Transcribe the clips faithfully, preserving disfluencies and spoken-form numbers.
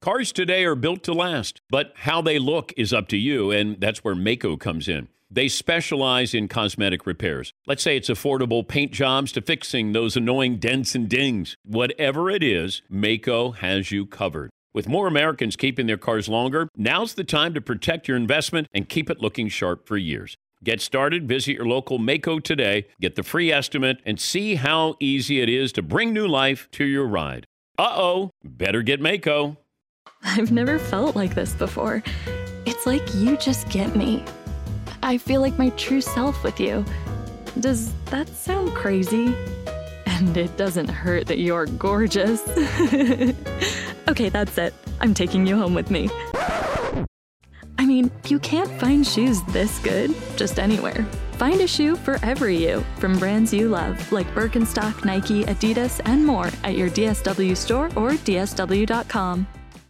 Cars today are built to last, but how they look is up to you, and that's where Maaco comes in. They specialize in cosmetic repairs. Let's say it's affordable paint jobs to fixing those annoying dents and dings. Whatever it is, Maaco has you covered. With more Americans keeping their cars longer, now's the time to protect your investment and keep it looking sharp for years. Get started, visit your local Maaco today, get the free estimate, and see how easy it is to bring new life to your ride. Uh-oh, better get Maaco. I've never felt like this before. It's like you just get me. I feel like my true self with you. Does that sound crazy? And it doesn't hurt that you're gorgeous. Okay, that's it. I'm taking you home with me. I mean, you can't find shoes this good just anywhere. Find a shoe for every you from brands you love, like Birkenstock, Nike, Adidas, and more at your D S W store or D S W dot com.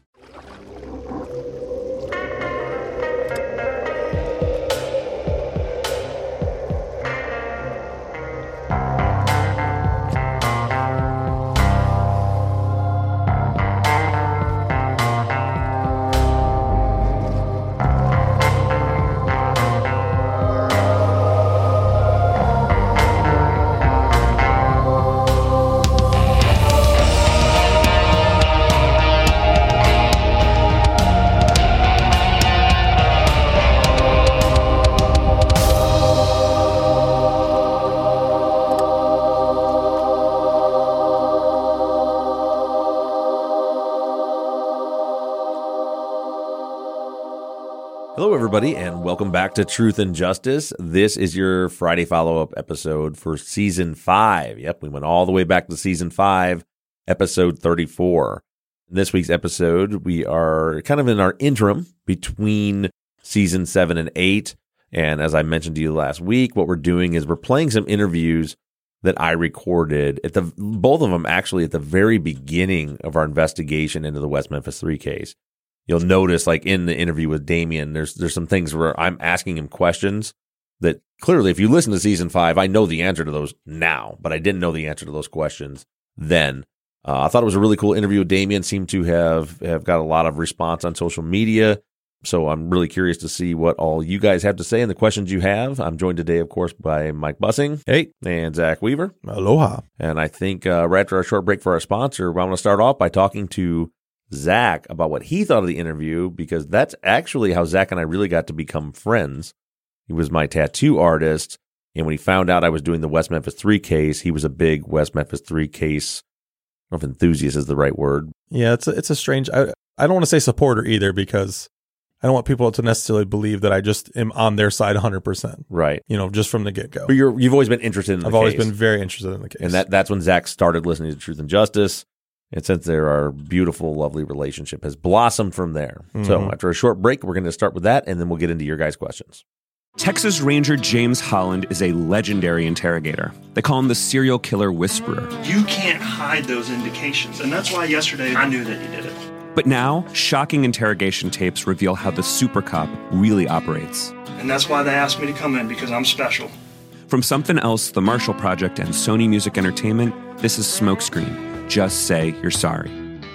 Hello, everybody, and welcome back to Truth and Justice. This is your Friday follow-up episode for Season five. Yep, we went all the way back to Season five, Episode thirty-four. In this week's episode, we are kind of in our interim between Season seven and eight. And as I mentioned to you last week, what we're doing is we're playing some interviews that I recorded, at the both of them actually at the very beginning of our investigation into the West Memphis three case. You'll notice, like in the interview with Damien, there's there's some things where I'm asking him questions that clearly, if you listen to season five, I know the answer to those now, but I didn't know the answer to those questions then. Uh, I thought it was a really cool interview with Damien. Seemed to have, have got a lot of response on social media. So I'm really curious to see what all you guys have to say and the questions you have. I'm joined today, of course, by Mike Bussing. Hey. And Zach Weaver. Aloha. And I think uh, right after our short break for our sponsor, I want to start off by talking to Zach about what he thought of the interview, because that's actually how Zach and I really got to become friends. He was my tattoo artist, and when he found out I was doing the West Memphis three case, he was a big West Memphis three case, I don't know if enthusiast is the right word. Yeah, it's a, it's a strange, I, I don't want to say supporter either, because I don't want people to necessarily believe that I just am on their side one hundred percent. Right. You know, just from the get-go. But you're, you've always been interested in the I've case. always been very interested in the case. And that that's when Zach started listening to Truth and Justice. And since there, our beautiful, lovely relationship has blossomed from there. Mm-hmm. So after a short break, we're going to start with that, and then we'll get into your guys' questions. Texas Ranger James Holland is a legendary interrogator. They call him the serial killer whisperer. You can't hide those indications, and that's why yesterday I knew that he did it. But now, shocking interrogation tapes reveal how the super cop really operates. And that's why they asked me to come in, because I'm special. From Something Else, The Marshall Project, and Sony Music Entertainment, this is Smokescreen. Just say you're sorry.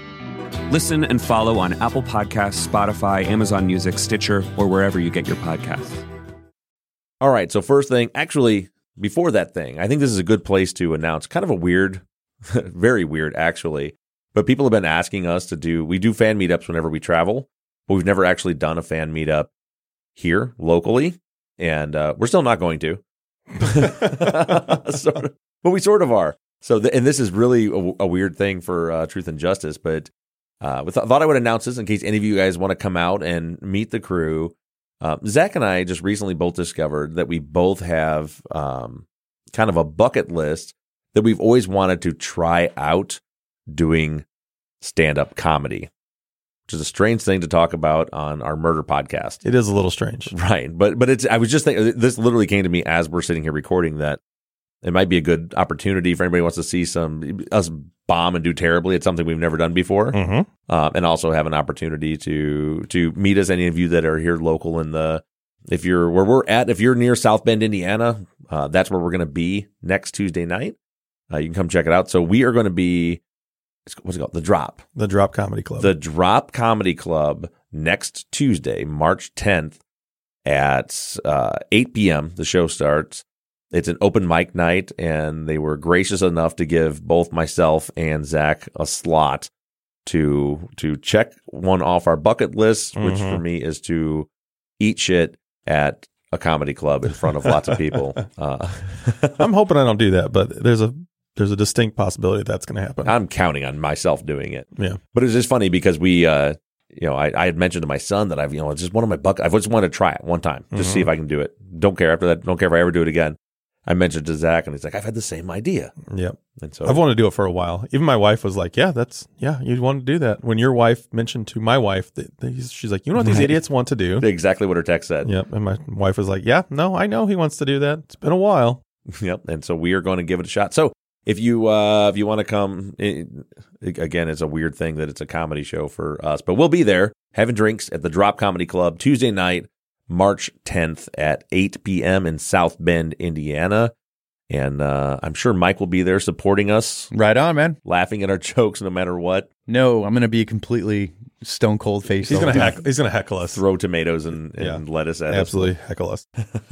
Listen and follow on Apple Podcasts, Spotify, Amazon Music, Stitcher, or wherever you get your podcasts. All right, so first thing, actually, before that thing, I think this is a good place to announce kind of a weird, very weird actually, but people have been asking us to do, we do fan meetups whenever we travel, but we've never actually done a fan meetup here locally, and uh, we're still not going to. sort of, but we sort of are. So, th- and this is really a, a weird thing for uh, Truth and Justice, but uh, I th- thought I would announce this in case any of you guys want to come out and meet the crew. Uh, Zach and I just recently both discovered that we both have um, kind of a bucket list that we've always wanted to try out doing stand-up comedy, which is a strange thing to talk about on our murder podcast. It is a little strange. Right. But but it's I was just thinking, this literally came to me as we're sitting here recording, that it might be a good opportunity if anybody wants to see some us bomb and do terribly. It's something we've never done before, mm-hmm. um, and also have an opportunity to to meet us. Any of you that are here local in the, if you're where we're at, if you're near South Bend, Indiana, uh, that's where we're going to be next Tuesday night. Uh, you can come check it out. So we are going to be it's, what's it called? The Drop. The Drop Comedy Club. The Drop Comedy Club next Tuesday, March tenth at uh, eight p.m. The show starts. It's an open mic night, and they were gracious enough to give both myself and Zach a slot to to check one off our bucket list, which Mhm. for me is to eat shit at a comedy club in front of lots of people. Uh, I'm hoping I don't do that, but there's a there's a distinct possibility that's going to happen. I'm counting on myself doing it. Yeah. But it was just funny because we, uh, you know, I, I had mentioned to my son that I've, you know, it's just one of my bucket. I've just wanted to try it one time, just Mhm. see if I can do it. Don't care after that. Don't care if I ever do it again. I mentioned to Zach, and he's like, I've had the same idea. Yep. And so I've wanted to do it for a while. Even my wife was like, yeah, that's, yeah, you'd want to do that. When your wife mentioned to my wife, that, that he's, she's like, you know what these Right. idiots want to do? exactly what her text said. Yep. And my wife was like, yeah, no, I know he wants to do that. It's been a while. Yep. And so we are going to give it a shot. So if you uh, if you want to come, it, again, it's a weird thing that it's a comedy show for us, but we'll be there having drinks at the Drop Comedy Club Tuesday night, March tenth at eight p.m. in South Bend, Indiana. And uh, I'm sure Mike will be there supporting us, Right on, man. laughing at our jokes no matter what. No, I'm going to be completely stone cold face. He's all gonna the time. heck, he's gonna heckle us. Throw tomatoes and, and Yeah. lettuce at us. Absolutely heckle us.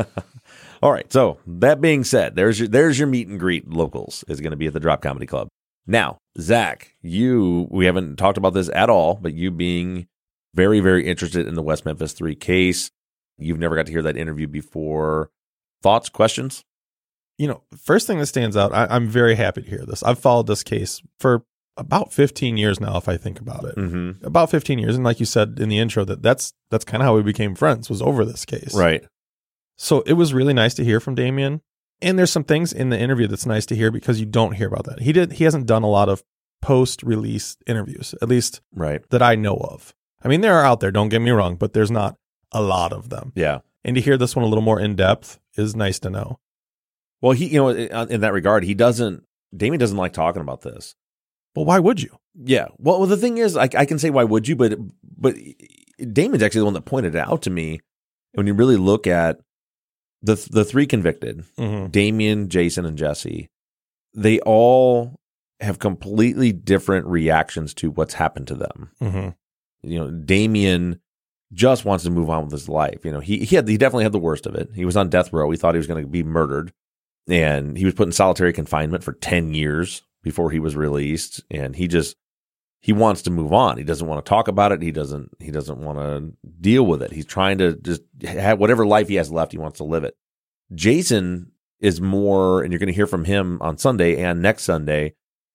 All right. So that being said, there's your there's your meet and greet. Locals is going to be at the Drop Comedy Club. Now, Zach, you we haven't talked about this at all, but you being very very interested in the West Memphis Three case, you've never got to hear that interview before. Thoughts, questions? You know, first thing that stands out, I, I'm very happy to hear this. I've followed this case for about fifteen years now, if I think about it. Mm-hmm. About fifteen years. And like you said in the intro, that that's that's kind of how we became friends, was over this case. Right. So it was really nice to hear from Damien. And there's some things in the interview that's nice to hear because you don't hear about that. He did he hasn't done a lot of post-release interviews, at least Right. that I know of. I mean, there are out there, don't get me wrong, but there's not a lot of them. Yeah. And to hear this one a little more in depth is nice to know. Well, he, you know, in that regard, he doesn't. Damien doesn't like talking about this. Well, why would you? Yeah. Well, well the thing is, I, I can say why would you, but but Damien's actually the one that pointed it out to me. When you really look at the the three convicted, Mm-hmm. Damien, Jason, and Jesse, they all have completely different reactions to what's happened to them. Mm-hmm. You know, Damien just wants to move on with his life. You know, he he had he definitely had the worst of it. He was on death row. He thought he was going to be murdered, and he was put in solitary confinement for ten years before he was released. And he just he wants to move on. He doesn't want to talk about it. He doesn't he doesn't want to deal with it. He's trying to just have whatever life he has left. He wants to live it. Jason is more, and you're going to hear from him on Sunday and next Sunday.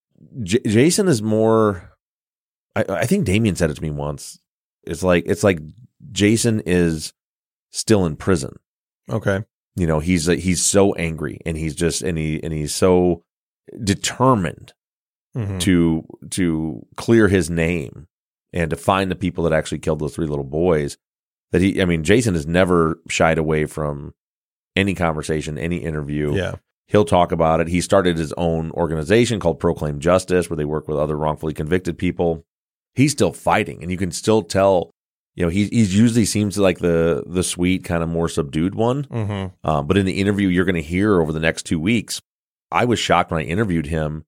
J- Jason is more. I, I think Damien said it to me once. It's like it's like Jason is still in prison. Okay. You know, he's he's so angry, and he's just and he and he's so determined Mm-hmm. to to clear his name and to find the people that actually killed those three little boys. That he, I mean, Jason has never shied away from any conversation, any interview. Yeah. He'll talk about it. He started his own organization called Proclaim Justice, where they work with other wrongfully convicted people. He's still fighting, and you can still tell. You know, he he's usually seems like the the sweet, kind of more subdued one. Mm-hmm. Um, but in the interview you're going to hear over the next two weeks, I was shocked when I interviewed him.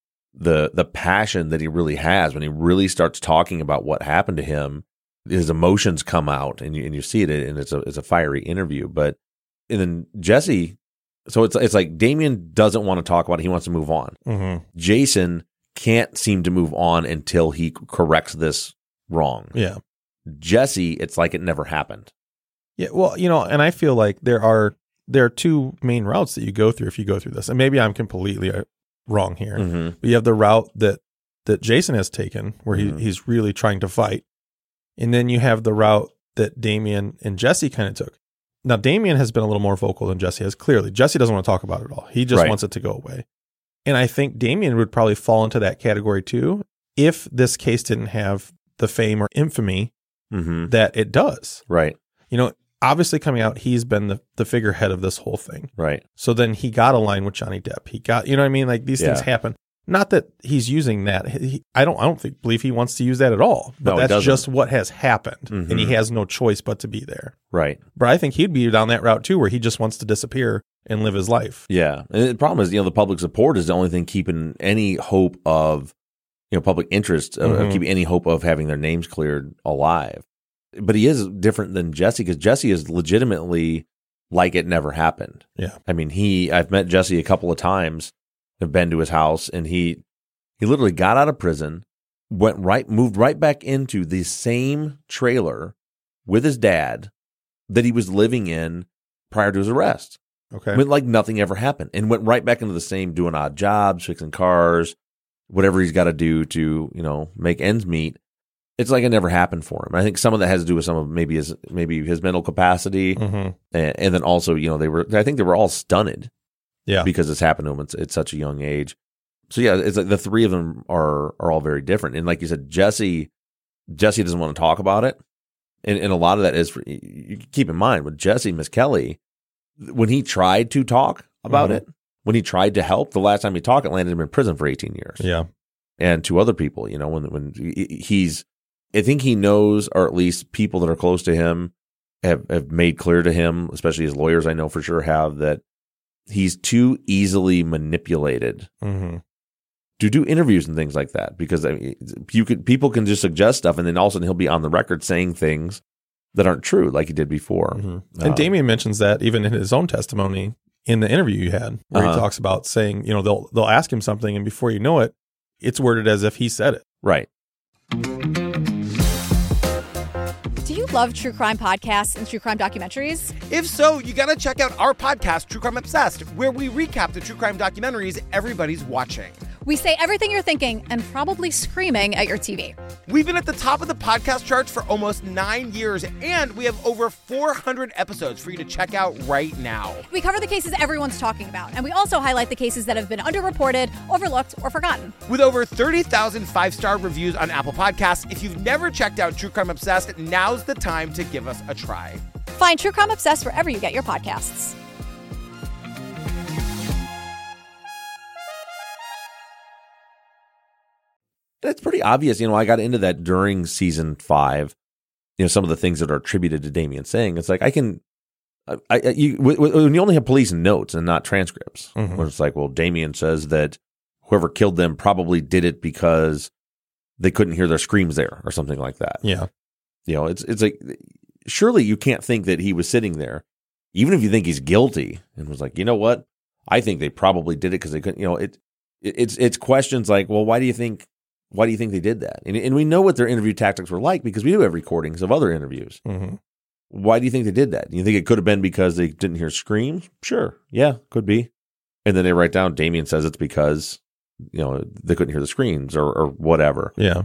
The the passion that he really has when he really starts talking about what happened to him, his emotions come out, and you and you see it, and it's a it's a fiery interview. But and then Jesse, so it's it's like Damien doesn't want to talk about it; he wants to move on. Mm-hmm. Jason can't seem to move on until he corrects this wrong. Yeah. Jesse, it's like it never happened. Yeah. Well, you know, and I feel like there are there are two main routes that you go through if you go through this, and maybe I'm completely uh, wrong here. Mm-hmm. But you have the route that that Jason has taken, where Mhm. he he's really trying to fight, and then you have the route that Damien and Jesse kind of took. Now, Damien has been a little more vocal than Jesse has. Clearly, Jesse doesn't want to talk about it at all. He just Right. wants it to go away. And I think Damien would probably fall into that category too, if this case didn't have the fame or infamy Mm-hmm. that it does. Right. You know, obviously coming out, he's been the, the figurehead of this whole thing. Right. So then he got a line with Johnny Depp. He got, you know what I mean? Like these things Yeah. happen. Not that he's using that. He, I don't, I don't think, believe he wants to use that at all. But No, he that's doesn't. just what has happened. Mhm. And he has no choice but to be there. Right. But I think he'd be down that route too, where he just wants to disappear and live his life. Yeah. And the problem is, you know, the public support is the only thing keeping any hope of you know, public interest of, Mhm. of keeping any hope of having their names cleared alive. But he is different than Jesse because Jesse is legitimately like it never happened. Yeah. I mean, he, I've met Jesse a couple of times. I've been to his house, and he, he literally got out of prison, went right, moved right back into the same trailer with his dad that he was living in prior to his arrest. Okay. Went like nothing ever happened, and went right back into the same, doing odd jobs, fixing cars, whatever he's got to do to, you know, make ends meet. It's like it never happened for him. I think some of that has to do with some of maybe his maybe his mental capacity, Mm-hmm. and, and then also, you know, they were. I think they were all stunted, Yeah. because it's happened to him at, at such a young age. So yeah, it's like the three of them are are all very different. And like you said, Jesse Jesse doesn't want to talk about it, and and a lot of that is for, you keep in mind with Jesse Misskelley, when he tried to talk about Mhm. it, when he tried to help, the last time he talked, it landed him in prison for eighteen years. Yeah. And two other people, you know, when when he's, I think he knows, or at least people that are close to him have, have made clear to him, especially his lawyers, I know for sure have, that he's too easily manipulated Mm-hmm. to do interviews and things like that. Because I mean, you could people can just suggest stuff, and then all of a sudden he'll be on the record saying things that aren't true, like he did before. Mm-hmm. Uh, And Damien mentions that even in his own testimony in the interview you had, where Uh-huh. he talks about saying, you know, they'll they'll ask him something, and before you know it, it's worded as if he said it. Right. Do you love true crime podcasts and true crime documentaries? If so, you gotta check out our podcast, True Crime Obsessed, where we recap the true crime documentaries everybody's watching. We say everything you're thinking and probably screaming at your T V. We've been at the top of the podcast charts for almost nine years, and we have over four hundred episodes for you to check out right now. We cover the cases everyone's talking about, and we also highlight the cases that have been underreported, overlooked, or forgotten. With over thirty thousand five-star reviews on Apple Podcasts, if you've never checked out True Crime Obsessed, now's the time to give us a try. Find True Crime Obsessed wherever you get your podcasts. It's pretty obvious. You know, I got into that during season five. You know, some of the things that are attributed to Damien saying, it's like, I can, I, I you, when you only have police notes and not transcripts, Mhm. where it's like, well, Damien says that whoever killed them probably did it because they couldn't hear their screams there or something like that. Yeah. You know, it's, it's like, surely you can't think that he was sitting there, even if you think he's guilty, and was like, you know what? I think they probably did it because they couldn't, you know, it, it, it's, it's questions like, well, why do you think, Why do you think they did that? And, and we know what their interview tactics were like because we do have recordings of other interviews. Mm-hmm. Why do you think they did that? You think it could have been because they didn't hear screams? Sure. Yeah, could be. And then they write down, Damien says it's because, you know, they couldn't hear the screams or, or whatever. Yeah.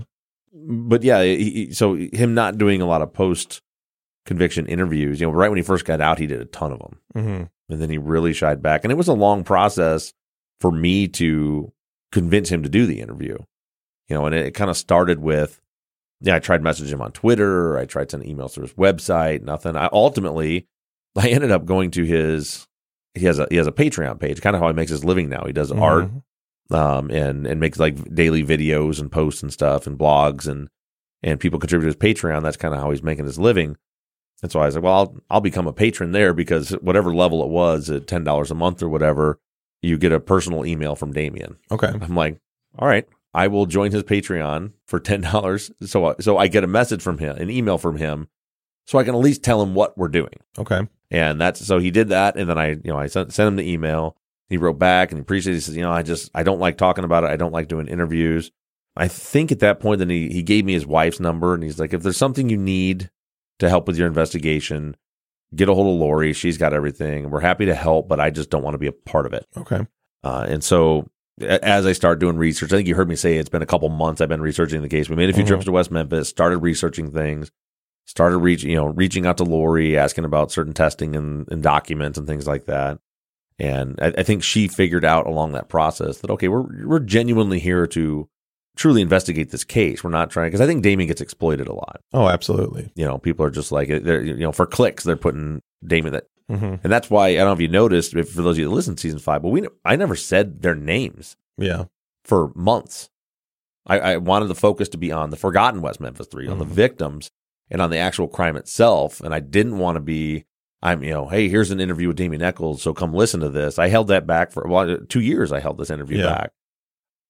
But yeah, he, so him not doing a lot of post-conviction interviews, you know, right when he first got out, he did a ton of them. Mm-hmm. And then he really shied back. And it was a long process for me to convince him to do the interview. You know, and it, it kind of started with, yeah, I tried messaging him on Twitter. I tried sending emails through his website. Nothing. I ultimately, I ended up going to his. He has a he has a Patreon page. Kind of how he makes his living now. He does Mhm. art, um, and and makes like daily videos and posts and stuff and blogs and and people contribute to his Patreon. That's kind of how he's making his living. And so I was like, well, I'll I'll become a patron there because whatever level it was at ten dollars a month or whatever, you get a personal email from Damien. Okay. I'm like, all right. I will join his Patreon for ten dollars. So, I- so I get a message from him, an email from him, so I can at least tell him what we're doing. Okay. And that's, so he did that. And then I, you know, I sent, sent him the email. He wrote back and he appreciated it. He says, you know, I just, I don't like talking about it. I don't like doing interviews. I think at that point, then he, he gave me his wife's number and he's like, if there's something you need to help with your investigation, get a hold of Lori. She's got everything. We're happy to help, but I just don't want to be a part of it. Okay. Uh, and so, as I start doing research, I think you heard me say it's been a couple months I've been researching the case. We made a few Mhm. trips to West Memphis, started researching things, started reaching, you know, reaching out to Lori, asking about certain testing and, and documents and things like that. And I, I think she figured out along that process that, okay, we're we're genuinely here to truly investigate this case. We're not trying, because I think Damien gets exploited a lot. Oh, absolutely. You know, people are just like, they're, you know, for clicks, they're putting Damien that. Mm-hmm. And that's why, I don't know if you noticed, if for those of you that listen to season five, but we, I never said their names Yeah. for months. I, I wanted the focus to be on the forgotten West Memphis Three, on the Mhm. victims, and on the actual crime itself. And I didn't want to be, I'm, you know, hey, here's an interview with Damien Echols, so come listen to this. I held that back for well, two years. I held this interview Yeah. back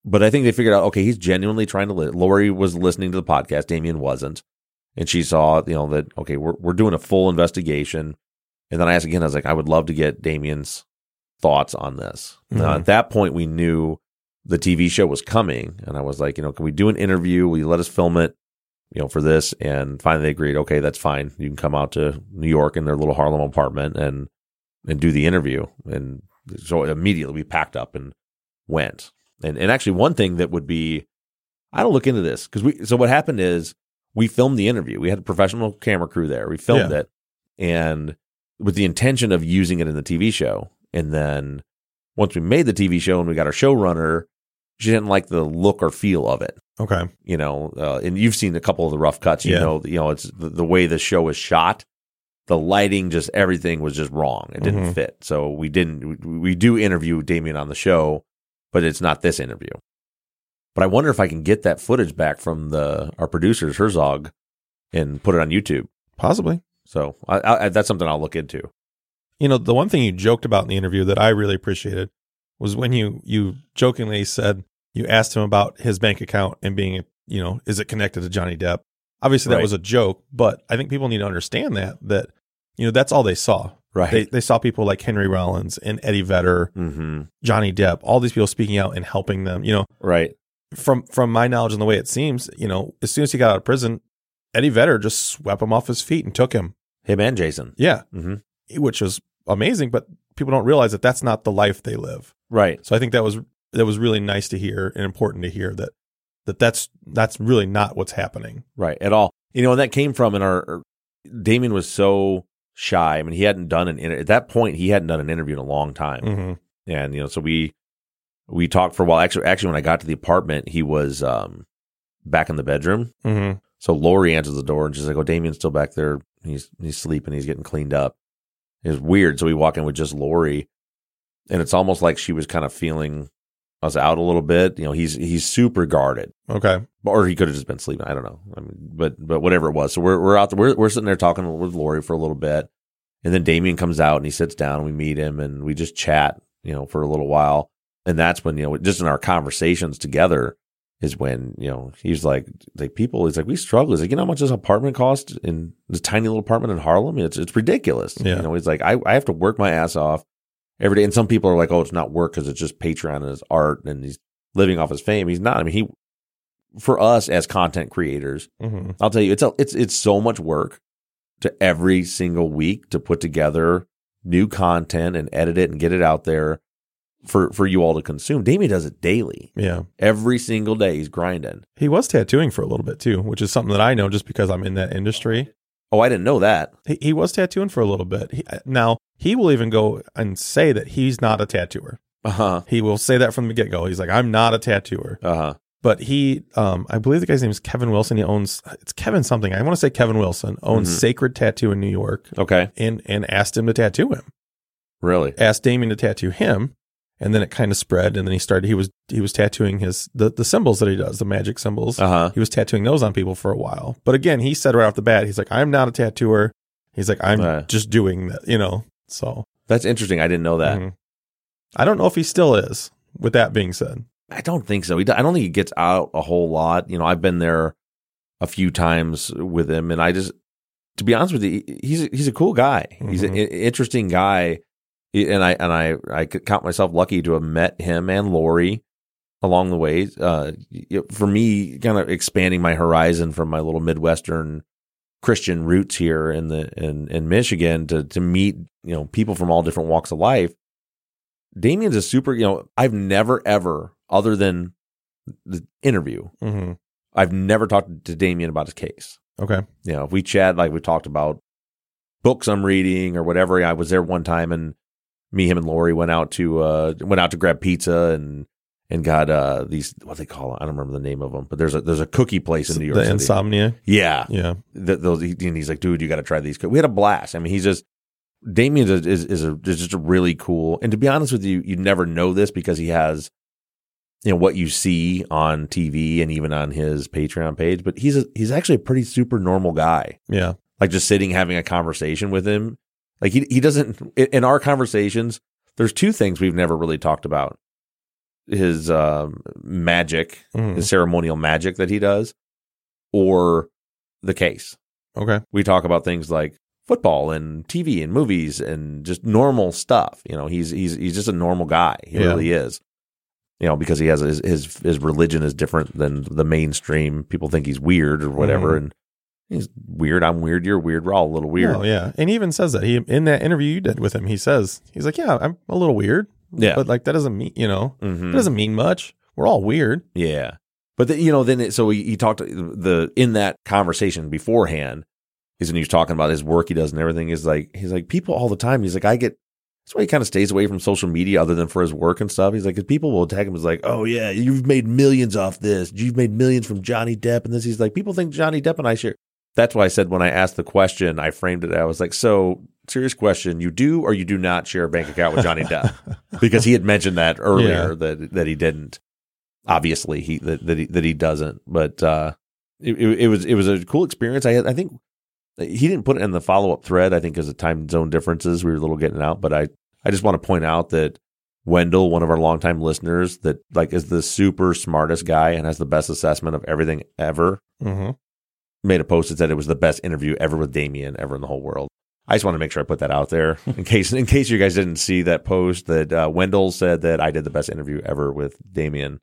but I think they figured out, okay, he's genuinely trying to. Li- Lori was listening to the podcast. Damian wasn't, and she saw, you know, that okay, we're we're doing a full investigation. And then I asked again. I was like, I would love to get Damian's thoughts on this. Mm-hmm. Now, at that point, we knew the T V show was coming, and I was like, you know, can we do an interview? Will you let us film it, you know, for this? And finally, they agreed. Okay, that's fine. You can come out to New York in their little Harlem apartment and and do the interview. And so immediately we packed up and went. And and actually, one thing that would be, I don't look into this because we. So what happened is we filmed the interview. We had a professional camera crew there. We filmed Yeah. it, and with the intention of using it in the T V show. And then once we made the T V show and we got our showrunner, she didn't like the look or feel of it. Okay. You know, uh, and you've seen a couple of the rough cuts. You Yeah. know, you know, it's the, the way the show is shot. The lighting, just everything was just wrong. It didn't Mhm. fit. So we didn't. We, we do interview Damian on the show, but it's not this interview. But I wonder if I can get that footage back from the our producers Herzog and put it on YouTube. Possibly. So I, I, that's something I'll look into. You know, the one thing you joked about in the interview that I really appreciated was when you you jokingly said you asked him about his bank account and being, you know, is it connected to Johnny Depp? Obviously, that Right. was a joke, but I think people need to understand that that you know that's all they saw. Right. They they saw people like Henry Rollins and Eddie Vedder, Mm-hmm. Johnny Depp, all these people speaking out and helping them. You know, Right. from from my knowledge and the way it seems, you know, as soon as he got out of prison, Eddie Vedder just swept him off his feet and took him. Him and Jason. Yeah, Mm-hmm. which was amazing, but people don't realize that that's not the life they live. Right. So I think that was that was really nice to hear and important to hear that that that's that's really not what's happening. Right. At all. You know, and that came from in our Damian was so shy. I mean, he hadn't done an inter- at that point. He hadn't done an interview in a long time, Mm-hmm. and you know, so we we talked for a while. Actually, actually, when I got to the apartment, he was um, back in the bedroom. Mm-hmm. So Lori answers the door, and she's like, "Oh, Damian's still back there. He's he's sleeping. He's getting cleaned up." It was weird. So we walk in with just Lori, and it's almost like she was kind of feeling us out a little bit. You know, he's he's super guarded. Okay. Or he could have just been sleeping. I don't know. I mean, but but whatever it was. So we're we're out there. We're we're sitting there talking with Lori for a little bit, and then Damian comes out and he sits down. And we meet him and we just chat, you know, for a little while. And that's when, you know, just in our conversations together is when, you know, he's like, like people. He's like, we struggle. He's like, you know how much this apartment costs in this tiny little apartment in Harlem? It's it's ridiculous. Yeah. You know, he's like, I I have to work my ass off every day. And some people are like, oh, it's not work because it's just Patreon and his art and he's living off his fame. He's not. I mean, he. For us as content creators, Mm-hmm. I'll tell you, it's a, it's it's so much work to every single week to put together new content and edit it and get it out there for, for you all to consume. Damian does it daily. Yeah. Every single day he's grinding. He was tattooing for a little bit too, which is something that I know just because I'm in that industry. Oh, I didn't know that. He, he was tattooing for a little bit. He, now, he will even go and say that he's not a tattooer. Uh-huh. He will say that from the get-go. He's like, I'm not a tattooer. Uh-huh. But he, um, I believe the guy's name is Kevin Wilson. He owns, it's Kevin something. I want to say Kevin Wilson owns Mhm. Sacred Tattoo in New York Okay. and, and asked him to tattoo him. Really? Asked Damian to tattoo him. And then it kind of spread. And then he started, he was, he was tattooing his, the, the symbols that he does, the magic symbols. Uh-huh. He was tattooing those on people for a while. But again, he said right off the bat, he's like, I'm not a tattooer. He's like, I'm Uh. just doing that, you know, so. That's interesting. I didn't know that. Mhm. I don't know if he still is, with that being said. I don't think so. He, I don't think he gets out a whole lot. You know, I've been there a few times with him, and I just, to be honest with you, he's a, he's a cool guy. He's an Mhm. i- interesting guy, and I and I I could count myself lucky to have met him and Lori along the way. Uh, for me, kind of expanding my horizon from my little Midwestern Christian roots here in the in in Michigan to to meet, you know, people from all different walks of life. Damian's a super, you know, I've never ever, other than the interview, Mm-hmm. I've never talked to Damian about his case. Okay. You know, if we chat, like we talked about books I'm reading or whatever. I was there one time and me, him and Lori went out to, uh, went out to grab pizza and, and got, uh, these, what they call it. I don't remember the name of them, but there's a, there's a cookie place in New York The City. Insomnia. Yeah. Yeah. The, those, and he's like, dude, you got to try these. We had a blast. I mean, he's just, Damian is, is, is, a, is just a really cool, and to be honest with you, you never know this because he has, you know, what you see on T V and even on his Patreon page, but he's a, he's actually a pretty super normal guy. Yeah. Like just sitting, having a conversation with him. Like he, he doesn't, in our conversations, there's two things we've never really talked about. his um, magic, Mhm. his ceremonial magic that he does, or the case. Okay. We talk about things like football and T V and movies and just normal stuff. You know, he's he's he's just a normal guy. He Yeah. really is. You know, because he has his, his his religion is different than the mainstream. People think he's weird or whatever, Mhm. and he's weird. I'm weird. You're weird. We're all a little weird. Oh, yeah. And he even says that. He in that interview you did with him, he says, he's like, yeah, I'm a little weird. Yeah. But like that doesn't mean, you know, Mhm. it doesn't mean much. We're all weird. Yeah. But the, you know, then it, so he, he talked the in that conversation beforehand is when he was talking about his work he does and everything. Is like he's like people all the time. He's like I get that's why he kind of stays away from social media other than for his work and stuff. He's like 'cause people will tag him as like, oh yeah, you've made millions off this. You've made millions from Johnny Depp and this. He's like people think Johnny Depp and I share. That's why I said when I asked the question, I framed it. I was like, so serious question, you do or you do not share a bank account with Johnny Depp because he had mentioned that earlier Yeah. that that he didn't. Obviously, he that, that he that he doesn't, but uh, it, it, it was it was a cool experience. I had, I think he didn't put it in the follow up thread. I think because of time zone differences, we were a little getting out. But I I just want to point out that Wendell, one of our longtime listeners, that like is the super smartest guy and has the best assessment of everything ever, Mm-hmm. made a post that said it was the best interview ever with Damien ever in the whole world. I just want to make sure I put that out there in case in case you guys didn't see that post that uh, Wendell said that I did the best interview ever with Damien.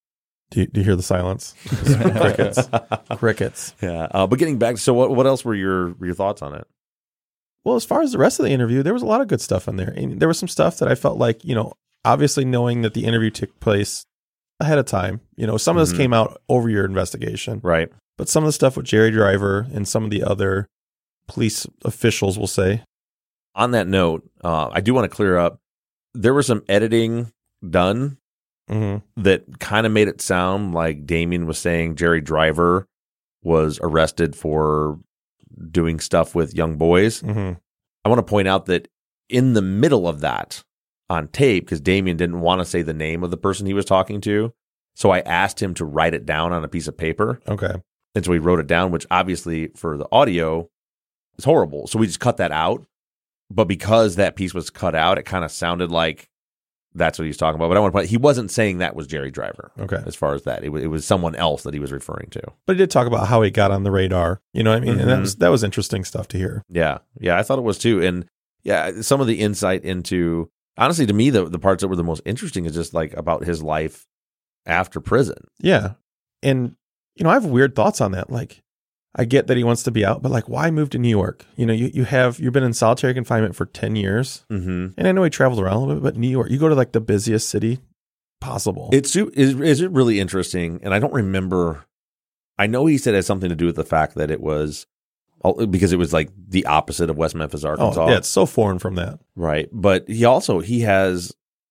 Do you, do you hear the silence? Crickets. Crickets. Yeah, uh, but getting back, so what? What else were your were your thoughts on it? Well, as far as the rest of the interview, there was a lot of good stuff in there. And there was some stuff that I felt like, you know, obviously knowing that the interview took place ahead of time, you know, some of this Mhm. came out over your investigation. Right. But some of the stuff with Jerry Driver and some of the other police officials, we'll say. On that note, uh, I do want to clear up. There was some editing done Mm-hmm. that kind of made it sound like Damien was saying Jerry Driver was arrested for doing stuff with young boys. Mm-hmm. I want to point out that in the middle of that on tape, because Damien didn't want to say the name of the person he was talking to, so I asked him to write it down on a piece of paper. Okay. And so he wrote it down, which obviously for the audio is horrible. So we just cut that out. But because that piece was cut out, it kind of sounded like that's what he was talking about. But I want to point, he wasn't saying that was Jerry Driver. Okay. As far as that, it, w- it was someone else that he was referring to. But he did talk about how he got on the radar. You know what I mean? And that Mhm. was that was interesting stuff to hear. Yeah. Yeah. I thought it was too. And yeah, some of the insight into, honestly, to me, the, the parts that were the most interesting is just like about his life after prison. Yeah. And, you know, I have weird thoughts on that. Like, I get that he wants to be out, but like, why move to New York? You know, you, you have, you've been in solitary confinement for ten years. Mm-hmm. And I know he traveled around a little bit, but New York, you go to like the busiest city possible. It's, is, is it really interesting? And I don't remember, I know he said it had something to do with the fact that it was, because it was like the opposite of West Memphis, Arkansas. Oh, yeah, it's so foreign from that. Right. But he also, he has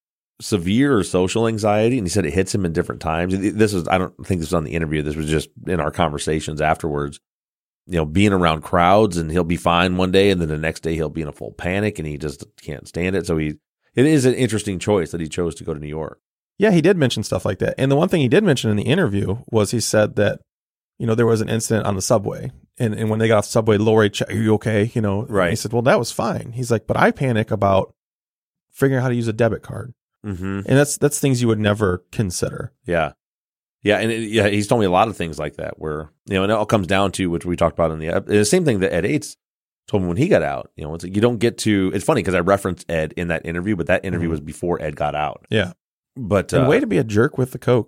severe social anxiety, and he said it hits him in different times. This was, I don't think this was on the interview. This was just in our conversations afterwards. You know, being around crowds, and he'll be fine one day, and then the next day he'll be in a full panic, and he just can't stand it. So he, it is an interesting choice that he chose to go to New York. Yeah, he did mention stuff like that. And the one thing he did mention in the interview was he said that, you know, there was an incident on the subway. And, and when they got off the subway, Lori, are you okay? You know, Right. He said, well, that was fine. He's like, but I panic about figuring out how to use a debit card. Mm-hmm. And that's that's things you would never consider. Yeah. Yeah. And it, yeah, he's told me a lot of things like that where, you know, and it all comes down to, which we talked about in the, the same thing that Ed Yates told me when he got out. You know, it's like you don't get to, it's funny because I referenced Ed in that interview, but that interview Mhm. was before Ed got out. Yeah. But, And uh, way to be a jerk with the Coke.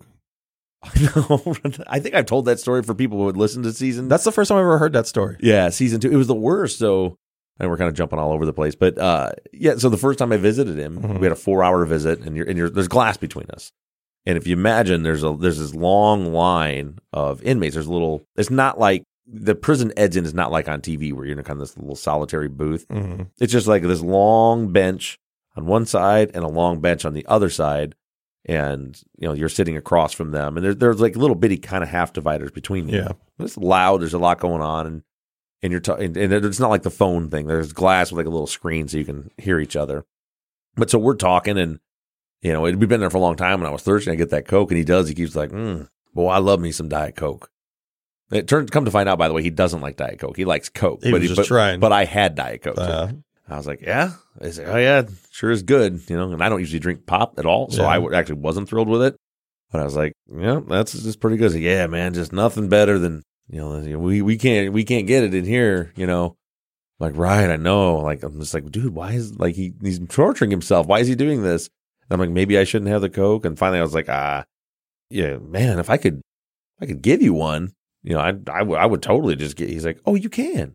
no, I think I've told that story for people who would listen to season. That's the first time I've ever heard that story. Yeah, season two. It was the worst. So, and we're kind of jumping all over the place, but uh, yeah. So the first time I visited him, Mhm. we had a four-hour visit, and you're and you're there's glass between us. And if you imagine, there's a there's this long line of inmates. There's a little. It's not like the prison Ed's in is not like on T V where you're in a kind of this little solitary booth. Mm-hmm. It's just like this long bench on one side and a long bench on the other side. And, you know, you're sitting across from them. And there, there's like little bitty kind of half dividers between you. Yeah. It's loud. There's a lot going on. And, and you're talking, and it's not like the phone thing. There's glass with like a little screen so you can hear each other. But so we're talking, and, you know, we've been there for a long time. And I was thirsty. I get that Coke, and he does. He keeps like, mm, boy, I love me some Diet Coke. It turns come to find out, by the way, he doesn't like Diet Coke. He likes Coke. He but was just but, trying. But I had Diet Coke. Uh, I was like, yeah. They said, oh, yeah, sure is good. You know, and I don't usually drink pop at all, so Yeah. I w- actually wasn't thrilled with it. But I was like, yeah, that's just pretty good. I said, yeah, man, just nothing better than, you know, we, we can't we can't get it in here, you know. I'm like, right, I know. Like, I'm just like, dude, why is, like, he he's torturing himself. Why is he doing this? And I'm like, maybe I shouldn't have the Coke. And finally I was like, ah, yeah, man, if I could, if I could give you one, you know, I, I, w- I would totally just get, he's like, oh, you can.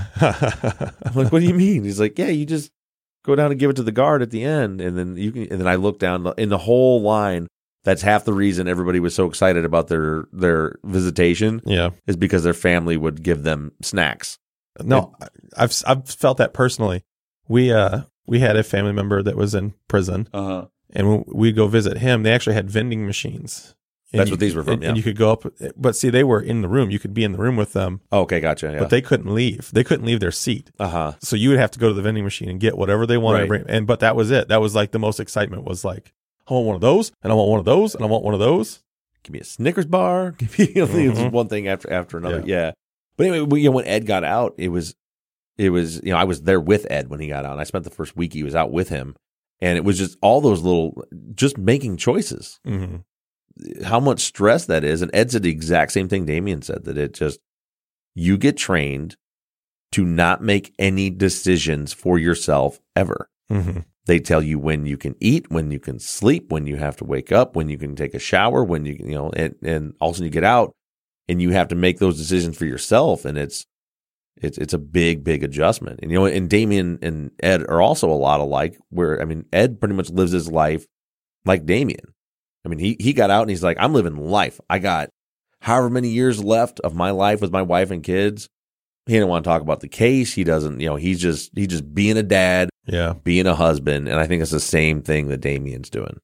I'm like, what do you mean? He's like, yeah, you just go down and give it to the guard at the end. And then you can, and then I look down in the whole line. That's half the reason everybody was so excited about their, their visitation. Yeah. Is because their family would give them snacks. No, I've I've felt that personally. We uh we had a family member that was in prison, uh-huh. and when we go visit him, they actually had vending machines. And That's you, what these were from, and, yeah. and you could go up, but see, they were in the room. You could be in the room with them. Oh, okay, gotcha. Yeah. But they couldn't leave. They couldn't leave their seat. Uh huh. So you would have to go to the vending machine and get whatever they wanted. Right. To bring, and but that was it. That was like the most excitement was like, I want one of those, and I want one of those, and I want one of those. Give me a Snickers bar. Give me Mhm. one thing after after another. Yeah. Yeah. But anyway, we, you know, when Ed got out, it was. It was, you know, I was there with Ed when he got out. And I spent the first week he was out with him. And it was just all those little, just making choices. Mm-hmm. How much stress that is. And Ed said the exact same thing Damien said, that it just, you get trained to not make any decisions for yourself ever. Mm-hmm. They tell you when you can eat, when you can sleep, when you have to wake up, when you can take a shower, when you, you know, and, and all of a sudden you get out and you have to make those decisions for yourself. And it's, It's it's a big, big adjustment. And, you know, and Damien and Ed are also a lot alike, where, I mean, Ed pretty much lives his life like Damien. I mean, he, he got out and he's like, I'm living life. I got however many years left of my life with my wife and kids. He didn't want to talk about the case. He doesn't, you know, he's just, he's just being a dad, Yeah. being a husband. And I think it's the same thing that Damien's doing.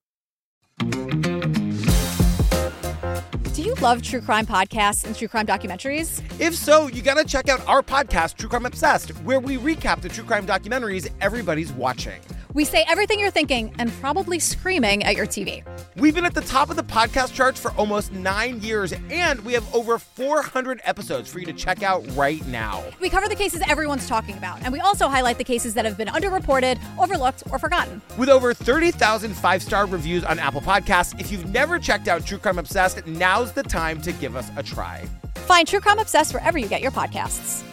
Do you love true crime podcasts and true crime documentaries? If so, you got to check out our podcast, True Crime Obsessed, where we recap the true crime documentaries everybody's watching. We say everything you're thinking and probably screaming at your T V. We've been at the top of the podcast charts for almost nine years, and we have over four hundred episodes for you to check out right now. We cover the cases everyone's talking about, and we also highlight the cases that have been underreported, overlooked, or forgotten. With over thirty thousand five-star reviews on Apple Podcasts, if you've never checked out True Crime Obsessed, now's the time to give us a try. Find True Crime Obsessed wherever you get your podcasts.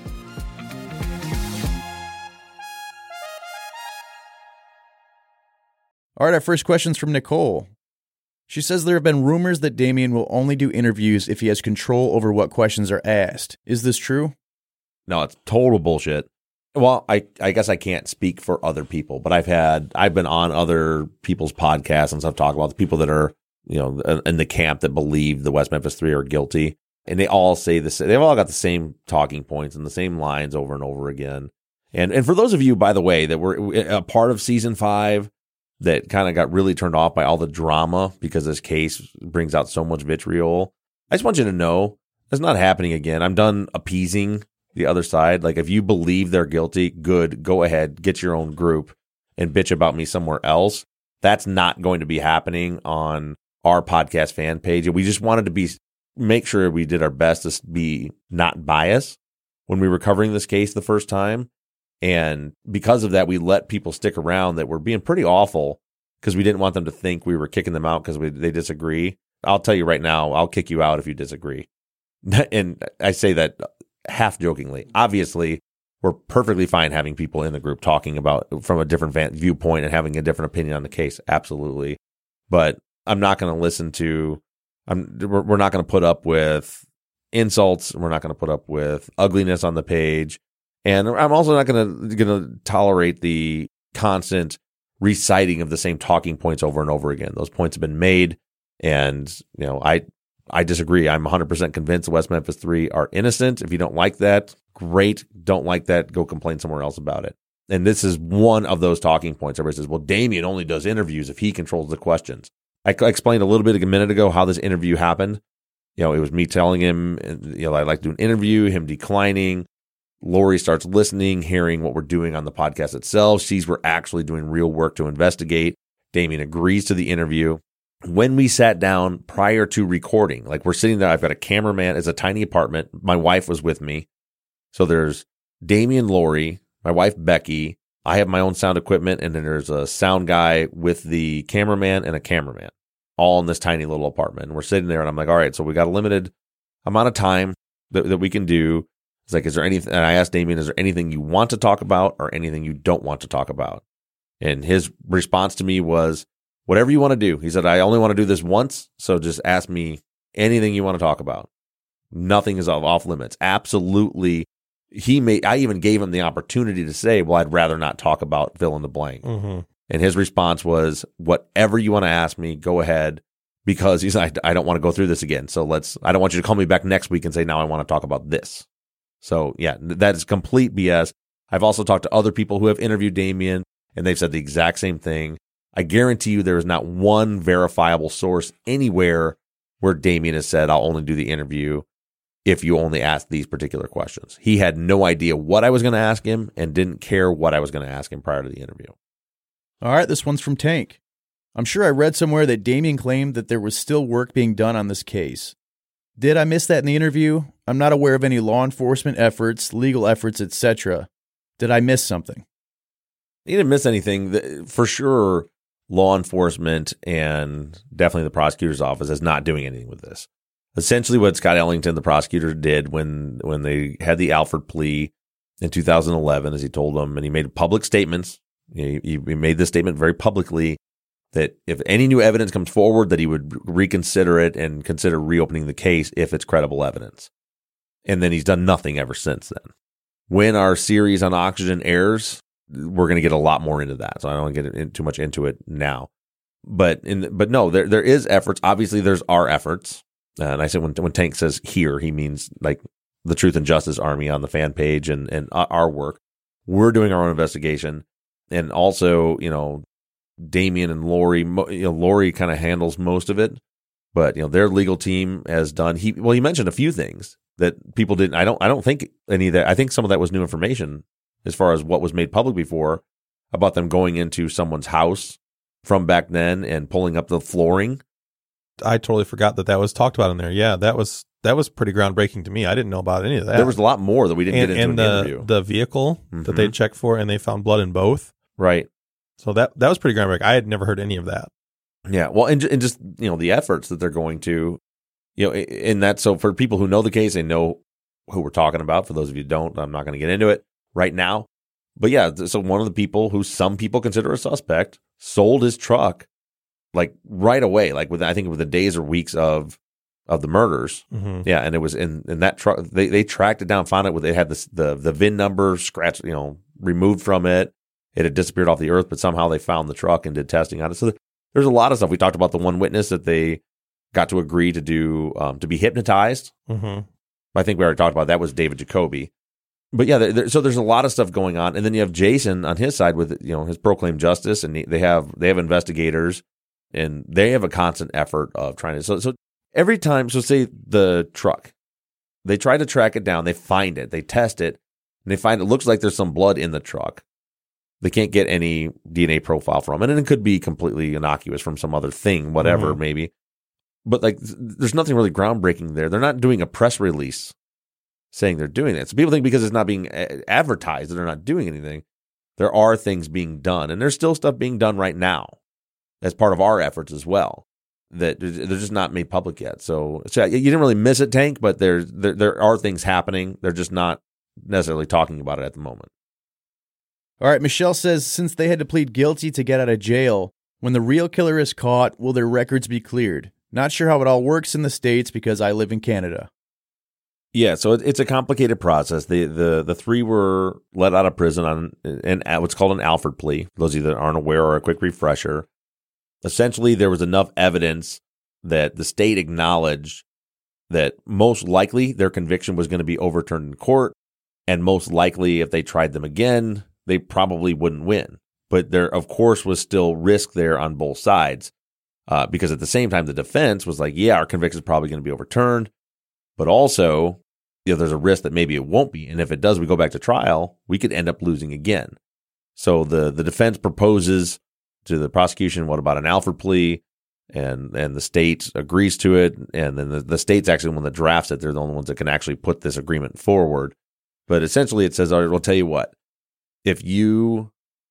All right, our first question's from Nicole. She says there have been rumors that Damien will only do interviews if he has control over what questions are asked. Is this true? No, it's total bullshit. Well, I, I guess I can't speak for other people, but I've had, I've been on other people's podcasts and stuff talking about the people that are, you know, in the camp that believe the West Memphis Three are guilty. And they all say this, they've all got the same talking points and the same lines over and over again. And, and for those of you, by the way, that were a part of season five, that kind of got really turned off by all the drama because this case brings out so much vitriol, I just want you to know that's not happening again. I'm done appeasing the other side. Like, if you believe they're guilty, good, go ahead, get your own group and bitch about me somewhere else. That's not going to be happening on our podcast fan page. And we just wanted to be, make sure we did our best to be not biased when we were covering this case the first time. And because of that, we let people stick around that were being pretty awful because we didn't want them to think we were kicking them out because we, they disagree. I'll tell you right now, I'll kick you out if you disagree. And I say that half jokingly. Obviously, we're perfectly fine having people in the group talking about from a different van- viewpoint and having a different opinion on the case. Absolutely. But I'm not going to listen to, I'm, we're, we're not going to put up with insults. We're not going to put up with ugliness on the page. And I'm also not going to going to tolerate the constant reciting of the same talking points over and over again. Those points have been made, and you know, I I disagree. I'm one hundred percent convinced the West Memphis Three are innocent. If you don't like that, great. Don't like that, go complain somewhere else about it. And this is one of those talking points. Everybody says, "Well, Damien only does interviews if he controls the questions." I explained a little bit a minute ago how this interview happened. You know, it was me telling him, you know, I'd like to do an interview, him declining. Lori starts listening, hearing what we're doing on the podcast itself, sees we're actually doing real work to investigate. Damien agrees to the interview. When we sat down prior to recording, like we're sitting there, I've got a cameraman. It's a tiny apartment. My wife was with me. So there's Damien, Lori, my wife, Becky, I have my own sound equipment, and then there's a sound guy with the cameraman and a cameraman, all in this tiny little apartment. And we're sitting there, and I'm like, all right, so we got a limited amount of time that, that we can do. It's like, is there anything, and I asked Damien, is there anything you want to talk about or anything you don't want to talk about? And his response to me was, whatever you want to do. He said, I only want to do this once, so just ask me anything you want to talk about. Nothing is off limits. Absolutely. He made, I even gave him the opportunity to say, well, I'd rather not talk about fill in the blank. Mm-hmm. And his response was, whatever you want to ask me, go ahead, because he's like, I don't want to go through this again. So let's, I don't want you to call me back next week and say, now I want to talk about this. So yeah, that is complete B S. I've also talked to other people who have interviewed Damien, and they've said the exact same thing. I guarantee you there is not one verifiable source anywhere where Damien has said, I'll only do the interview if you only ask these particular questions. He had no idea what I was going to ask him and didn't care what I was going to ask him prior to the interview. All right, this one's from Tank. I'm sure I read somewhere that Damien claimed that there was still work being done on this case. Did I miss that in the interview? I'm not aware of any law enforcement efforts, legal efforts, et cetera. Did I miss something? He didn't miss anything. For sure, law enforcement and definitely the prosecutor's office is not doing anything with this. Essentially what Scott Ellington, the prosecutor, did when when they had the Alford plea in two thousand eleven, as he told them, and he made public statements. He, he made this statement very publicly that if any new evidence comes forward, that he would reconsider it and consider reopening the case if it's credible evidence. And then he's done nothing ever since then. When our series on Oxygen airs, we're going to get a lot more into that. So I don't want to get in, too much into it now. But in, but no, there there is efforts. Obviously, there's our efforts. Uh, and I said when when Tank says here, he means like the Truth and Justice Army on the fan page and, and our work. We're doing our own investigation. And also, you know, Damien and Lori, you know, Lori kind of handles most of it. But, you know, their legal team has done, he well, he mentioned a few things that people didn't, I don't, I don't think any of that, I think some of that was new information as far as what was made public before about them going into someone's house from back then and pulling up the flooring. I totally forgot that that was talked about in there. Yeah, that was that was pretty groundbreaking to me. I didn't know about any of that. There was a lot more that we didn't and, get into and in the, the interview. The vehicle mm-hmm. that they checked for, and they found blood in both. Right. So that that was pretty groundbreaking. I had never heard any of that. Yeah. Well, and, and just, you know, the efforts that they're going to, you know, in that. So for people who know the case, they know who we're talking about. For those of you who don't, I'm not going to get into it right now. But yeah, so one of the people who some people consider a suspect sold his truck like right away, like with, I think within days or weeks of of the murders. Mm-hmm. Yeah. And it was in, in that truck, they, they tracked it down, found it with, it had the, the, the V I N number scratched, you know, removed from it. It had disappeared off the earth, but somehow they found the truck and did testing on it. So there's a lot of stuff. We talked about the one witness that they got to agree to do, um, to be hypnotized. Mm-hmm. I think we already talked about that was David Jacoby. But yeah, there, there, so there's a lot of stuff going on. And then you have Jason on his side with, you know, his proclaimed justice, and he, they have, they have investigators, and they have a constant effort of trying to, so, so every time, so say the truck, they try to track it down, they find it, they test it, and they find it looks like there's some blood in the truck. They can't get any D N A profile from it, and it could be completely innocuous from some other thing, whatever, mm-hmm. maybe. But like, there's nothing really groundbreaking there. They're not doing a press release saying they're doing that. So people think because it's not being advertised that they're not doing anything. There are things being done, and there's still stuff being done right now as part of our efforts as well that they're just not made public yet. So, so you didn't really miss it, Tank, but there, there there are things happening. They're just not necessarily talking about it at the moment. All right, Michelle says, since they had to plead guilty to get out of jail, when the real killer is caught, will their records be cleared? Not sure how it all works in the States because I live in Canada. Yeah, so it's a complicated process. The the the three were let out of prison on an, what's called an Alford plea. For those of you that aren't aware, or a quick refresher. Essentially, there was enough evidence that the state acknowledged that most likely their conviction was going to be overturned in court, and most likely if they tried them again, they probably wouldn't win. But there, of course, was still risk there on both sides, uh, because at the same time, the defense was like, yeah, our conviction is probably going to be overturned, but also, you know, there's a risk that maybe it won't be. And if it does, we go back to trial, we could end up losing again. So the, the defense proposes to the prosecution, what about an Alford plea? And and the state agrees to it. And then the, the state's actually the one that drafts it. They're the only ones that can actually put this agreement forward. But essentially it says, all right, we'll tell you what, if you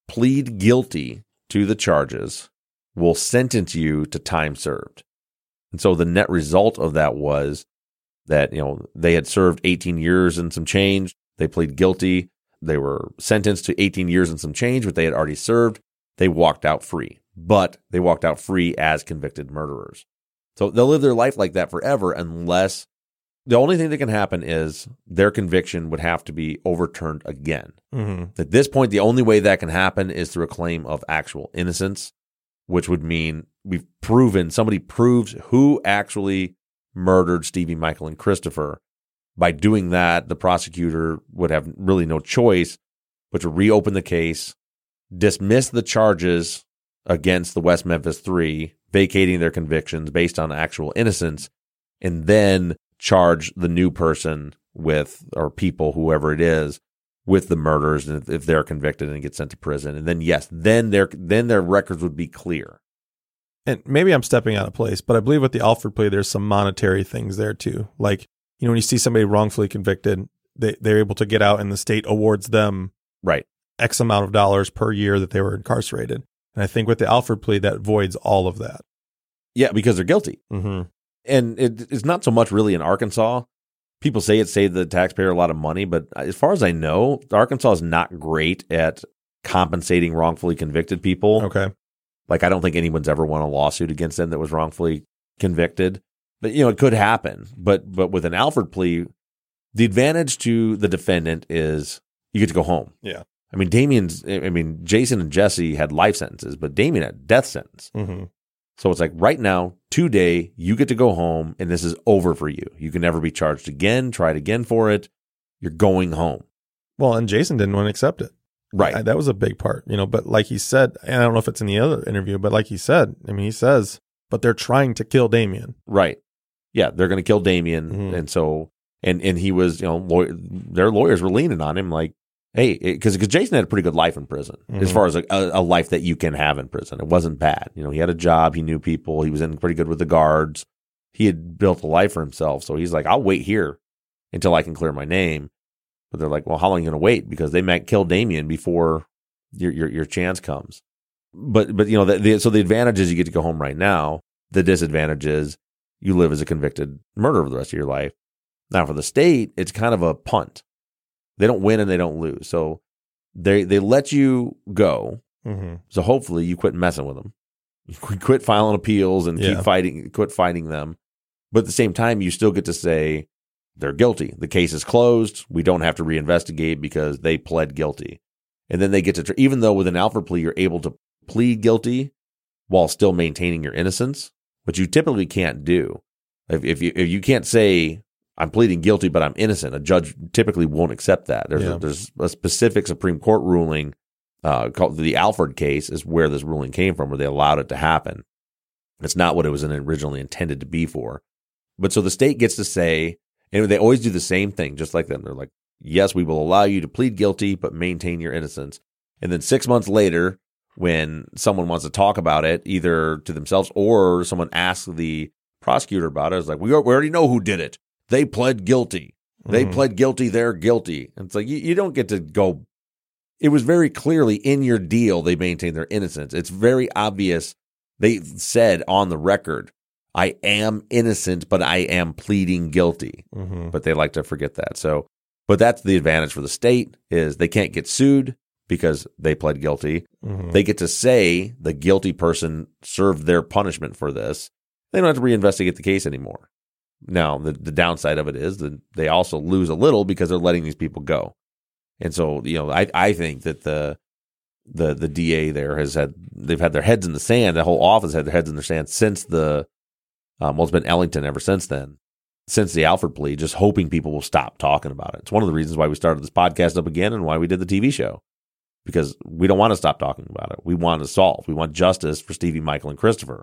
plead guilty to the charges will sentence you to time served. And so the net result of that was that, you know, they had served eighteen years and some change. They plead guilty. They were sentenced to eighteen years and some change, but they had already served. They walked out free, but they walked out free as convicted murderers. So they'll live their life like that forever unless the only thing that can happen is their conviction would have to be overturned again. Mm-hmm. At this point, the only way that can happen is through a claim of actual innocence, which would mean we've proven, somebody proves who actually murdered Stevie, Michael, and Christopher. By doing that, the prosecutor would have really no choice but to reopen the case, dismiss the charges against the West Memphis Three, vacating their convictions based on actual innocence, and then charge the new person with, or people, whoever it is, with the murders, and if they're convicted and get sent to prison. And then, yes, then their then their records would be clear. And maybe I'm stepping out of place, but I believe with the Alford plea, there's some monetary things there too. Like, you know, when you see somebody wrongfully convicted, they, they're able to get out and the state awards them right X amount of dollars per year that they were incarcerated. And I think with the Alford plea, that voids all of that. Yeah, because they're guilty. Mm-hmm. And it, it's not so much really in Arkansas. People say it saved the taxpayer a lot of money, but as far as I know, Arkansas is not great at compensating wrongfully convicted people. Okay. Like, I don't think anyone's ever won a lawsuit against them that was wrongfully convicted. But, you know, it could happen. But but with an Alford plea, the advantage to the defendant is you get to go home. Yeah. I mean, Damien's, I mean, Jason and Jesse had life sentences, but Damien had a death sentence. Mm-hmm. So it's like right now, today, you get to go home and this is over for you. You can never be charged again, tried again for it. You're going home. Well, and Jason didn't want to accept it. Right. I, that was a big part, you know, but like he said, and I don't know if it's in the other interview, but like he said, I mean, he says, but they're trying to kill Damien. Right. Yeah, they're going to kill Damien. Mm-hmm. And so, and, and he was, you know, lawyer, their lawyers were leaning on him like, hey, because Jason had a pretty good life in prison, mm-hmm. as far as a, a, a life that you can have in prison. It wasn't bad. You know, he had a job. He knew people. He was in pretty good with the guards. He had built a life for himself. So he's like, I'll wait here until I can clear my name. But they're like, well, how long are you going to wait? Because they might kill Damien before your your, your chance comes. But, but you know, the, the, so the advantage is you get to go home right now. The disadvantage is you live as a convicted murderer for the rest of your life. Now, for the state, it's kind of a punt. They don't win and they don't lose. So they they let you go. Mm-hmm. So hopefully you quit messing with them. You quit filing appeals and yeah. keep fighting, quit fighting them. But at the same time, you still get to say they're guilty. The case is closed. We don't have to reinvestigate because they pled guilty. And then they get to, even though with an Alford plea, you're able to plead guilty while still maintaining your innocence, which you typically can't do. If, if you if you can't say, I'm pleading guilty, but I'm innocent, a judge typically won't accept that. There's, yeah. a, there's a specific Supreme Court ruling uh, called the Alford case is where this ruling came from, where they allowed it to happen. It's not what it was originally intended to be for. But so the state gets to say, and they always do the same thing, just like them. They're like, yes, we will allow you to plead guilty, but maintain your innocence. And then six months later, when someone wants to talk about it, either to themselves or someone asks the prosecutor about it, it's like, we already know who did it. They pled guilty. They mm-hmm. pled guilty. They're guilty. And it's like, you, you don't get to go. It was very clearly in your deal, they maintained their innocence. It's very obvious. They said on the record, I am innocent, but I am pleading guilty. Mm-hmm. But they like to forget that. So, but that's the advantage for the state is they can't get sued because they pled guilty. Mm-hmm. They get to say the guilty person served their punishment for this. They don't have to reinvestigate the case anymore. Now, the, the downside of it is that they also lose a little because they're letting these people go. And so, you know, I, I think that the the the D A there has had, they've had their heads in the sand. The whole office had their heads in the sand since the, um, well, it's been Ellington ever since then, since the Alford plea, just hoping people will stop talking about it. It's one of the reasons why we started this podcast up again and why we did the T V show, because we don't want to stop talking about it. We want to solve. We want justice for Stevie, Michael, and Christopher.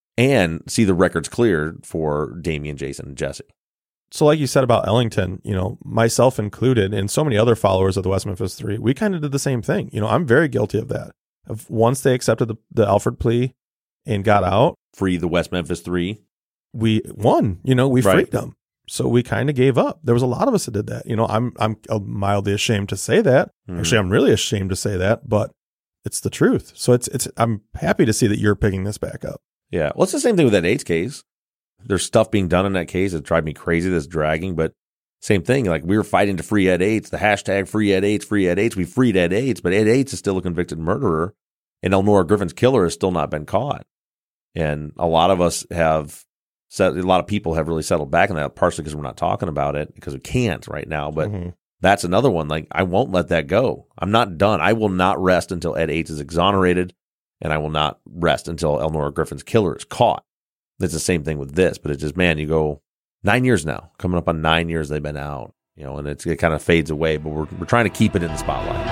And see the records cleared for Damien, Jason, and Jesse. So like you said about Ellington, you know, myself included and so many other followers of the West Memphis Three, we kind of did the same thing. You know, I'm very guilty of that. Of once they accepted the, the Alford plea and got out. Free the West Memphis Three. We won, you know, we right. freed them. So we kind of gave up. There was a lot of us that did that. You know, I'm I'm mildly ashamed to say that. Mm-hmm. Actually, I'm really ashamed to say that, but it's the truth. So it's it's I'm happy to see that you're picking this back up. Yeah. Well, it's the same thing with that Yates case. There's stuff being done in that case that drive me crazy that's dragging, but same thing. Like, we were fighting to free Ed Yates, the hashtag free Ed Yates, free Ed Yates. We freed Ed Yates, but Ed Yates is still a convicted murderer, and Elnora Griffin's killer has still not been caught. And a lot of us have set, a lot of people have really settled back on that, partially because we're not talking about it because we can't right now. But mm-hmm. that's another one. Like, I won't let that go. I'm not done. I will not rest until Ed Yates is exonerated, and I will not rest until Elnora Griffin's killer is caught. It's the same thing with this, but it's just, man, you go nine years now, coming up on nine years they've been out, you know, and it's, it kind of fades away, but we're we're trying to keep it in the spotlight.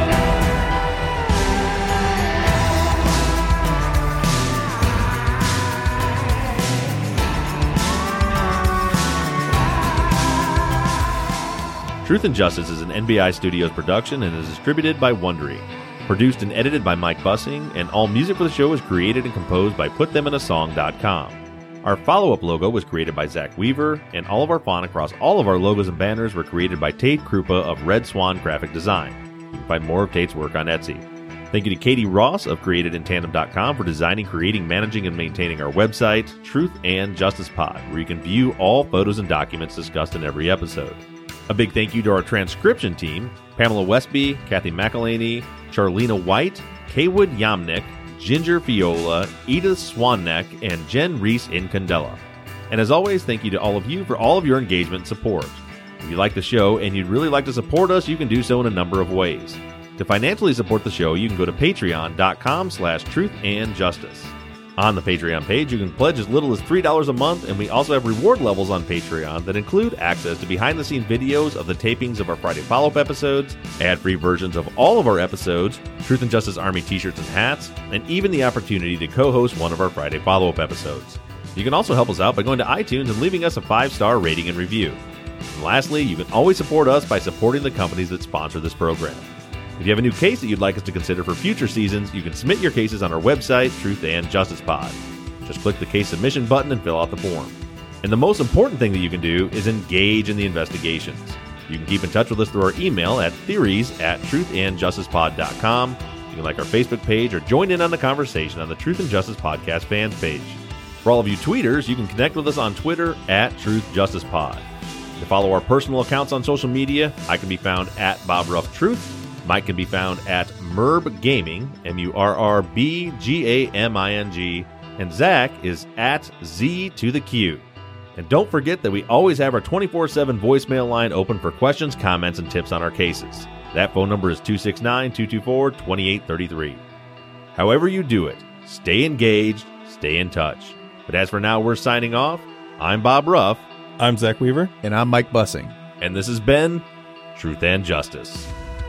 Truth and Justice is an N B I Studios production and is distributed by Wondery. Produced and edited by Mike Bussing, and all music for the show is created and composed by put them in a song dot com. Our follow-up logo was created by Zach Weaver, and all of our font across all of our logos and banners were created by Tate Krupa of Red Swan Graphic Design. You can find more of Tate's work on Etsy. Thank you to Katie Ross of created in tandem dot com for designing, creating, managing, and maintaining our website, Truth and Justice Pod, where you can view all photos and documents discussed in every episode. A big thank you to our transcription team, Pamela Westby, Kathy McElhaney, Charlena White, Kaywood Yamnick, Ginger Fiola, Edith Swanneck, and Jen Reese in Candela. And as always, thank you to all of you for all of your engagement and support. If you like the show and you'd really like to support us, you can do so in a number of ways. To financially support the show, you can go to patreon.com slash truth and justice. On the Patreon page, you can pledge as little as three dollars a month, and we also have reward levels on Patreon that include access to behind-the-scenes videos of the tapings of our Friday follow-up episodes, ad-free versions of all of our episodes, Truth and Justice Army t-shirts and hats, and even the opportunity to co-host one of our Friday follow-up episodes. You can also help us out by going to iTunes and leaving us a five-star rating and review. And lastly, you can always support us by supporting the companies that sponsor this program. If you have a new case that you'd like us to consider for future seasons, you can submit your cases on our website, Truth and Justice Pod. Just click the case submission button and fill out the form. And the most important thing that you can do is engage in the investigations. You can keep in touch with us through our email at theories at truth and justice pod dot com. You can like our Facebook page or join in on the conversation on the Truth and Justice Podcast fans page. For all of you tweeters, you can connect with us on Twitter at Truth Justice Pod. To follow our personal accounts on social media, I can be found at Bob Ruff Truth. Mike can be found at Murb Gaming, M U R R B G A M I N G, and Zach is at Z to the Q. And don't forget that we always have our twenty-four seven voicemail line open for questions, comments, and tips on our cases. That phone number is two six nine, two two four, two eight three three. However you do it, stay engaged, stay in touch. But as for now, we're signing off. I'm Bob Ruff. I'm Zach Weaver. And I'm Mike Bussing. And this has been Truth and Justice.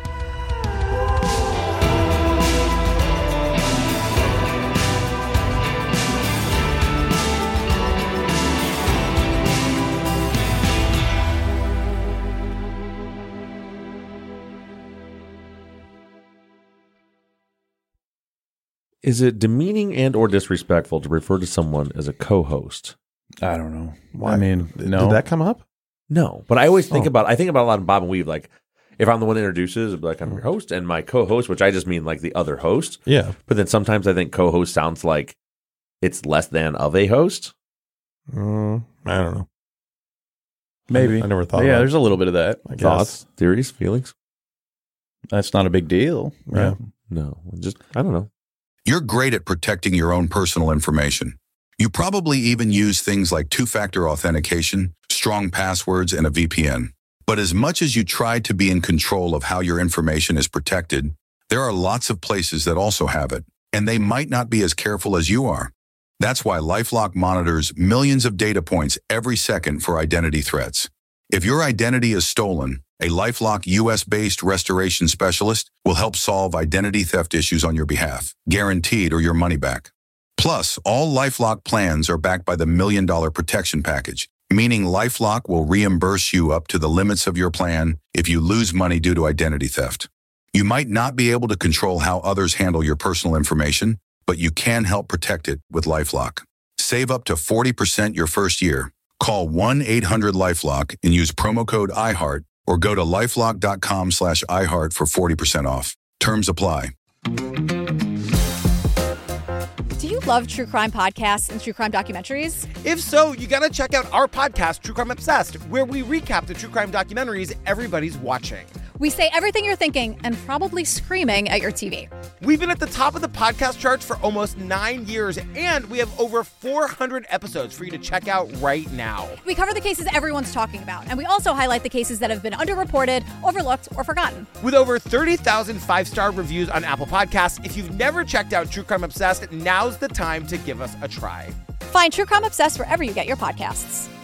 Is it demeaning and or disrespectful to refer to someone as a co-host? I don't know. Why? I mean, no. Did that come up? No, but I always think Oh. about I think about a lot of Bob and Weave. Like, if I'm the one that introduces, it'd be like I'm your host and my co-host, which I just mean like the other host. Yeah. But then sometimes I think co-host sounds like it's less than of a host. Mm, I don't know. Maybe. I never thought Yeah, about there's a little bit of that. I guess. Thoughts, theories, feelings? That's not a big deal. Yeah. No, just I don't know. You're great at protecting your own personal information. You probably even use things like two-factor authentication, strong passwords, and a V P N. But as much as you try to be in control of how your information is protected, there are lots of places that also have it, and they might not be as careful as you are. That's why LifeLock monitors millions of data points every second for identity threats. If your identity is stolen, a LifeLock U S-based restoration specialist will help solve identity theft issues on your behalf, guaranteed or your money back. Plus, all LifeLock plans are backed by the Million Dollar Protection Package, meaning LifeLock will reimburse you up to the limits of your plan if you lose money due to identity theft. You might not be able to control how others handle your personal information, but you can help protect it with LifeLock. Save up to forty percent your first year. Call one eight hundred LifeLock and use promo code I heart or go to lifelock dot com slash iHeart for forty percent off. Terms apply. Do you love true crime podcasts and true crime documentaries? If so, you gotta check out our podcast, True Crime Obsessed, where we recap the true crime documentaries everybody's watching. We say everything you're thinking and probably screaming at your T V. We've been at the top of the podcast charts for almost nine years, and we have over four hundred episodes for you to check out right now. We cover the cases everyone's talking about, and we also highlight the cases that have been underreported, overlooked, or forgotten. With over thirty thousand five-star reviews on Apple Podcasts, if you've never checked out True Crime Obsessed, now's the time to give us a try. Find True Crime Obsessed wherever you get your podcasts.